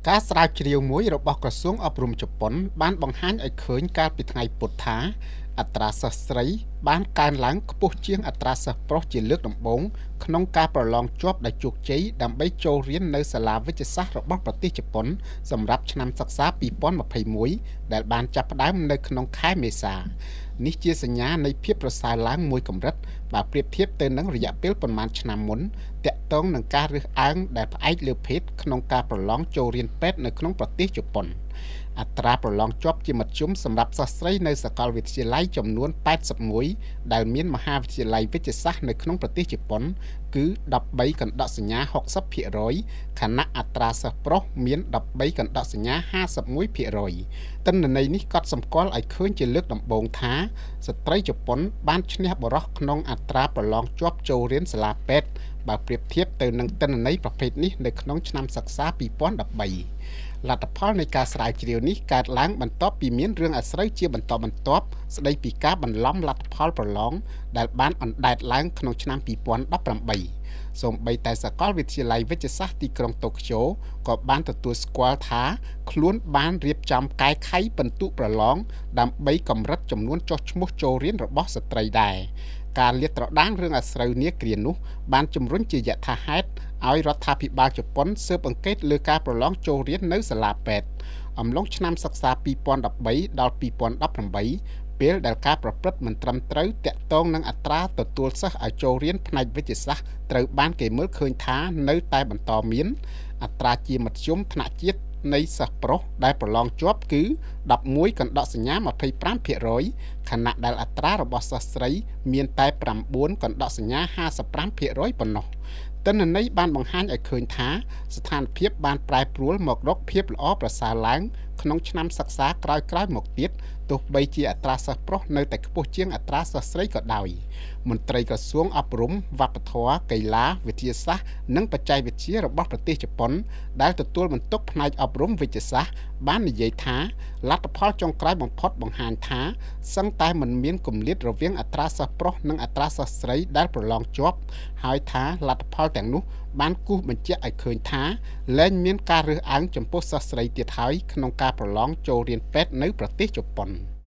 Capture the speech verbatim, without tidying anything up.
ការស្រាវជ្រាវមួយរបស់ក្រសួងអប់រំជប៉ុនបានបង្ហាញឲ្យឃើញកាលពីថ្ងៃពុធថាអត្រាសិស្សស្រីបានកើនឡើងខ្ពស់ជាងអត្រាសិស្សប្រុសជាលើកដំបូងក្នុងការប្រឡងជាប់ដោយជោគជ័យដើម្បីចូលរៀននៅសាលាវិទ្យាសាស្ត្ររបស់ប្រទេសជប៉ុនសម្រាប់ឆ្នាំសិក្សាពីរពាន់ម្ភៃមួយដែលបានចាប់ផ្ដើមនៅក្នុងខែមេសានេះជាសញ្ញានៃភាពប្រសើរឡើងមួយកម្រិតបើប្រៀបធៀបទៅនឹងរយៈពេលប្រមាណឆ្នាំមុនតាក់ទងនឹងការរើសអើងដែលផ្អែកលើភេទក្នុងការប្រឡងចូលរៀនពេទ្យនៅក្នុងប្រទេសជប៉ុនអត្រាប្រឡងជាប់ជាមធ្យមសម្រាប់សិស្សស្រីនៅសាកលវិទ្យាល័យចំនួនแปดสิบเอ็ดដែលមានមហាវិទ្យាល័យវិទ្យាសាស្ត្រនៅក្នុងប្រទេសជប៉ុនគឺដប់បីកណ្ដកសញ្ញាหกสิบភាគរយខណៈអត្រាសិស្សប្រុសមានដប់បីកណ្ដកសញ្ញាห้าสิบเอ็ดភាគរយទិន្នន័យនេះកត់សម្គាល់ឲ្យឃើញជាលើកដំបូងថាស្ត្រីជប៉ុនបានឈ្នះបុរសក្នុងអត្រាប្រឡងជាប់ចូលរៀនសាលាពេទ្យបើប្រៀបធៀបទៅនឹងទិន្នន័យប្រភេទនេះនៅក្នុងឆ្នាំសិក្សាពីរពាន់ដប់បីលទ្ធផលនៃការស្រាវជ្រាវនេះកើតឡើងបន្ទាប់ពីមានរឿងអាស្រូវជាបន្តបន្ទាប់ស្ដីពីការបន្លំលទ្ធផលប្រឡងដែលបានអណ្ដែតឡើងក្នុងឆ្នាំពីរពាន់ដប់ប្រាំបីសូម្បីតែសាកលវិទ្យាល័យវិទ្យាសាស្ត្រទីក្រុងតូក្យូក៏បានទទួលស្គាល់ថាខ្លួនបានរៀបចំកែខៃពិន្ទុប្រឡងដើម្បីកម្រិតចំនួនចុះឈ្មោះចូលរៀនរបស់ស្ត្រីដែរការលាតត្រដាងរឿងអាស្រូវនាគ្រានោះបានជំរុញជាយថាហេតុឲ្យរដ្ឋាភិបាលជប៉ុនស៊ើបអង្កេតលើការប្រឡងចូលរៀននៅសាលាពេទ្យអំឡុងឆ្នាំសិក្សាពីរពាន់ដប់បីដល់ពីរពាន់ដប់ប្រាំបីពេលដែលការប្រព្រឹត្តមិនត្រឹមត្រូវតាក់ទងនឹងអត្រាទទួលសិស្សឲ្យចូលរៀនផ្នែកវិទ្យាសាស្ត្រត្រូវបានគេមើលឃើញថានៅតែបន្តមានអត្រាជាមធ្យមថ្នាក់ជាតិនៃសិស្សប្រុសដែលប្រឡងជាប់គឺដប់មួយកណ្ដកសញ្ញាម្ភៃប្រាំភាគរយខណៈដែលអត្រារបស់សិស្សស្រីមានតែប្រាំបួនកណ្ដកសញ្ញាห้าสิบห้าភាគរយប៉ុណ្ណោះទិន្នន័យបានបង្ហាញឲ្យឃើញថាស្ថានភាពបានប្រែប្រួលមករកភាពល្អប្រសើរឡើងក្នុងឆ្នាំសិក្សាក្រោយៗមកទៀតទោះបីជាអត្រាសិស្សប្រុសនៅតែខ្ពស់ជាងអត្រាសិស្សស្រីក៏ដោយមន្ត្រីក្រសួងអប់រំវប្បធម៌កីឡាវិទ្យាសាស្ត្រនិងបច្ចេកវិទ្យារបស់ប្រទេសជប៉ុនដែលទទួលបន្ទុកផ្នែកអប់រំវិទ្យាសាស្ត្របាននិយាយថាលទ្ធផលចុងក្រោយបំផុតបង្ហាញថាសឹងតែមិនមានគម្លាតរវាងអត្រាសិស្សប្រុសនិងអត្រាសិស្សស្រីដែលប្រឡងជាប់ហើយថាលទ្ធផលទាំងនោះបានគូសបញ្ជាក់ឲ្យឃើញថាលែងមានការរើសអើងចំពោះសិស្សស្រីទៀតហើយក្នុងការប្រឡងចូលរៀនពេទ្យនៅប្រទេសជប៉ុន